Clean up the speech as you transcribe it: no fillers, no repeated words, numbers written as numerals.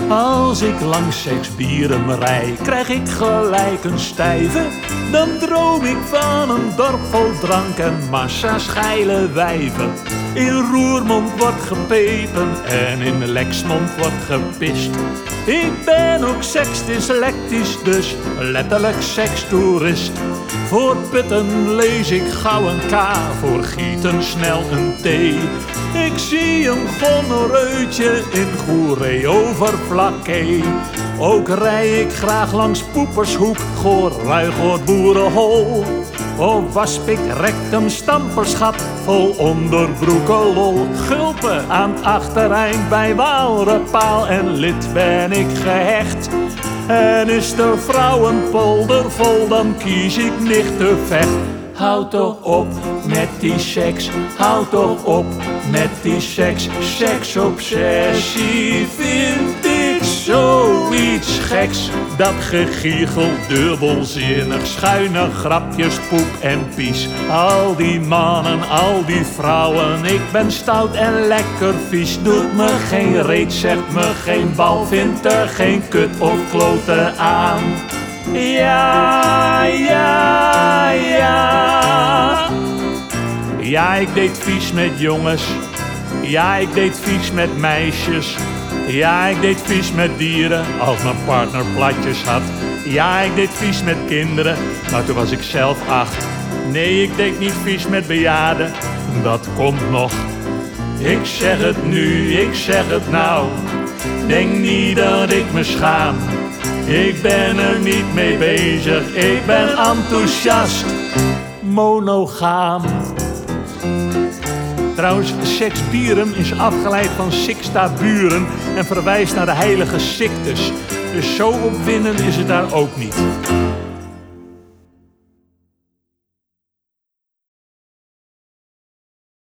Als ik langs Seksbierum rij, krijg ik gelijk een stijve. Dan droom ik van een dorp vol drank en massa's geile wijven. In Roermond wordt gepepen en in Lexmond wordt gepist. Ik ben ook seksdyslectisch, dus letterlijk sekstoerist. Voor Putten lees ik gauw een K, voor Gieten snel een T. Ik zie een gonorreutje in Goeree over Vlakke. Ook rij ik graag langs Poepershoek, Goor, Ruigoord, Boerenhol. Of wasp ik rectum stamperschap vol onderbroekenlol. Gulpen aan het achtereind bij Waalrepaal en lid ben ik gehecht. En is de vrouwenpolder vol, dan kies ik nicht te vecht. Houd toch op met die seks, houd toch op met die seks. Seksobsessie vind ik zoiets geks. Dat gegiegel, dubbelzinnig, schuine grapjes, poep en pies. Al die mannen, al die vrouwen, ik ben stout en lekker vies. Doet me geen reet, zegt me geen bal, vindt er geen kut of klote aan. Ja, ja, ja. Ja, ik deed vies met jongens. Ja, ik deed vies met meisjes. Ja, ik deed vies met dieren als mijn partner platjes had. Ja, ik deed vies met kinderen, maar toen was ik zelf 8. Nee, ik deed niet vies met bejaarden, dat komt nog. Ik zeg het nu, ik zeg het nou. Denk niet dat ik me schaam. Ik ben er niet mee bezig, ik ben enthousiast monogaam. Trouwens, Seksbierum is afgeleid van Sixta Buren en verwijst naar de heilige Sictus. Dus zo opwindend is het daar ook niet.